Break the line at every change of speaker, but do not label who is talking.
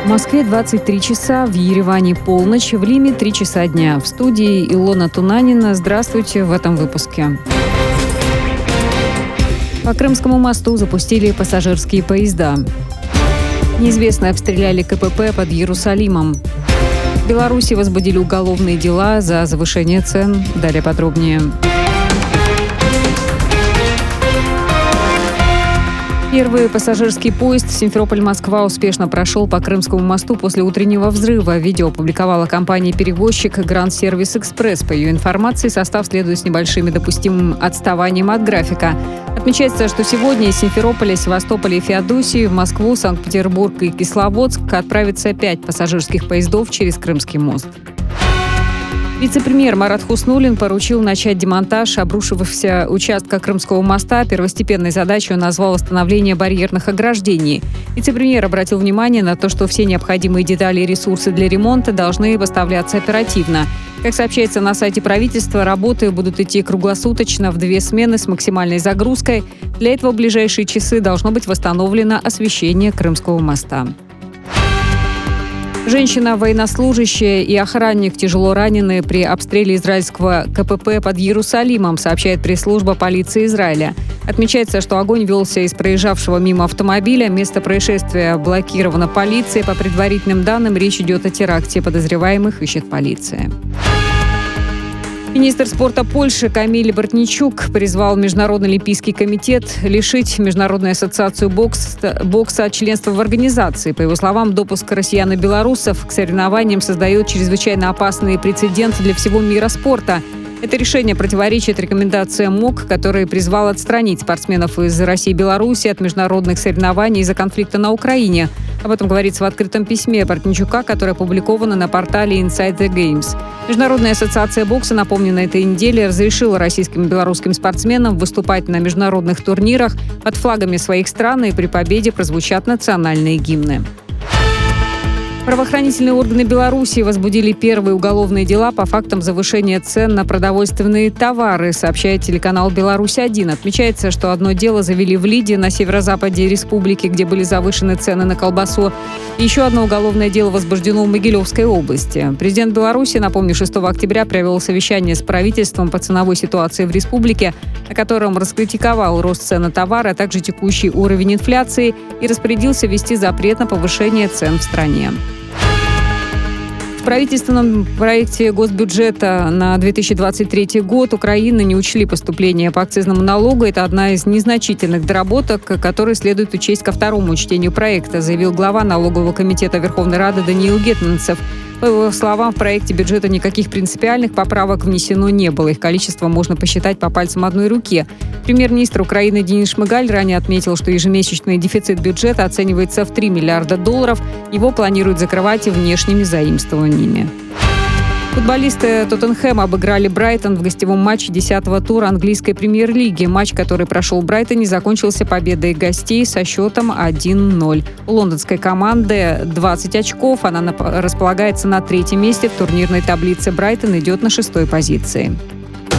В Москве 23 часа, в Ереване полночь, в Лиме 3 часа дня. В студии Илона Тунанина. Здравствуйте в этом выпуске. По Крымскому мосту запустили пассажирские поезда. Неизвестные обстреляли КПП под Иерусалимом. В Беларуси возбудили уголовные дела за завышение цен. Далее подробнее. Первый пассажирский поезд Симферополь-Москва успешно прошел по Крымскому мосту после утреннего взрыва. Видео опубликовала компания-перевозчик Grand Service Express. По ее информации, состав следует с небольшим допустимым отставанием от графика. Отмечается, что сегодня из Симферополя, Севастополя и Феодосии в Москву, Санкт-Петербург и Кисловодск отправится 5 пассажирских поездов через Крымский мост. Вице-премьер Марат Хуснуллин поручил начать демонтаж обрушившегося участка Крымского моста. Первостепенной задачей он назвал восстановление барьерных ограждений. Вице-премьер обратил внимание на то, что все необходимые детали и ресурсы для ремонта должны поставляться оперативно. Как сообщается на сайте правительства, работы будут идти круглосуточно в 2 смены с максимальной загрузкой. Для этого в ближайшие часы должно быть восстановлено освещение Крымского моста. Женщина, военнослужащая и охранник тяжело ранены при обстреле израильского КПП под Иерусалимом, сообщает пресс-служба полиции Израиля. Отмечается, что огонь велся из проезжавшего мимо автомобиля. Место происшествия блокировано полицией. По предварительным данным, речь идет о теракте. Подозреваемых ищет полиция. Министр спорта Польши Камиль Бортничук призвал Международный олимпийский комитет лишить Международную ассоциацию бокса членства в организации. По его словам, допуск россиян и белорусов к соревнованиям создает чрезвычайно опасный прецедент для всего мира спорта. Это решение противоречит рекомендациям МОК, который призвал отстранить спортсменов из России и Беларуси от международных соревнований из-за конфликта на Украине. Об этом говорится в открытом письме Бортничука, которое опубликовано на портале Inside the Games. Международная ассоциация бокса, напомню, на этой неделе разрешила российским и белорусским спортсменам выступать на международных турнирах под флагами своих стран, и при победе прозвучат национальные гимны. Правоохранительные органы Беларуси возбудили первые уголовные дела по фактам завышения цен на продовольственные товары, сообщает телеканал «Беларусь-1». Отмечается, что одно дело завели в Лиде на северо-западе республики, где были завышены цены на колбасу. Еще одно уголовное дело возбуждено в Могилевской области. Президент Беларуси, напомню, 6 октября провел совещание с правительством по ценовой ситуации в республике, на котором раскритиковал рост цен на товары, а также текущий уровень инфляции и распорядился ввести запрет на повышение цен в стране. В правительственном проекте госбюджета на 2023 год Украины не учли поступления по акцизному налогу. Это одна из незначительных доработок, которые следует учесть ко второму чтению проекта, заявил глава налогового комитета Верховной Рады Даниил Гетманцев. По его словам, в проекте бюджета никаких принципиальных поправок внесено не было. Их количество можно посчитать по пальцам одной руки. Премьер-министр Украины Денис Шмыгаль ранее отметил, что ежемесячный дефицит бюджета оценивается в $3 миллиарда. Его планируют закрывать и внешними заимствованиями. Футболисты Тоттенхэма обыграли Брайтон в гостевом матче 10-го тура английской премьер-лиги. Матч, который прошел в Брайтоне, закончился победой гостей со счетом 1-0. У лондонской команды 20 очков. Она располагается на 3-м месте в турнирной таблице. Брайтон идет на 6-й позиции.